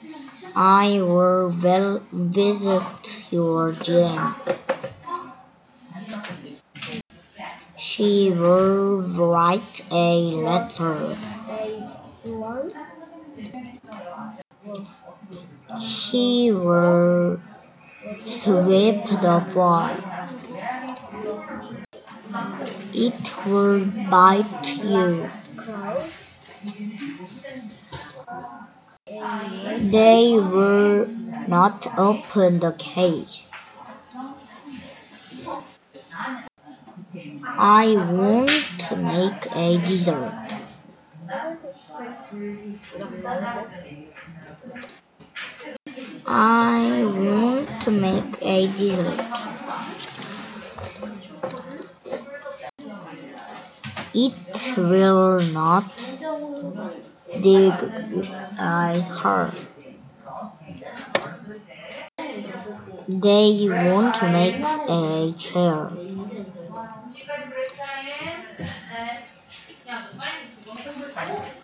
I will visit your gym. She will write a letter. He will sweep the floor. It will bite you. They will not open the cage. I won't make a dessert. I won't make a dessert. It will not dig her. They won't make a chair.